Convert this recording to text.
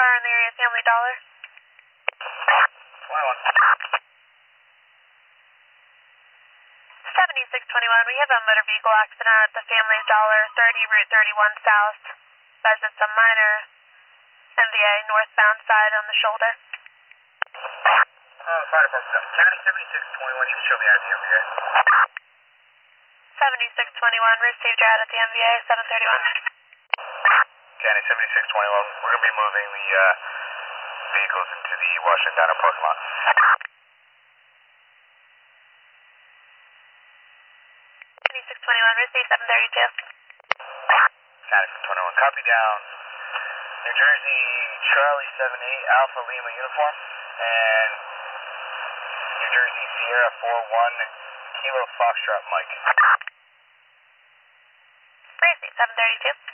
car in the area, Family Dollar. 21. 7621, we have a motor vehicle accident at the Family Dollar, 30 Route 31 South. Residents a minor MVA, northbound side on the shoulder. Fire department up. County 7621, you can show me out of the MVA. 7621, received your out at the MVA, 731. County 7621, we're going to be moving the vehicles into the Washington Diner parking lot. 7621, received 732. County 721, copy down. New Jersey Charlie 78 Alpha Lima uniform and New Jersey Sierra 41 Kilo Foxtrot Mike. Received 732.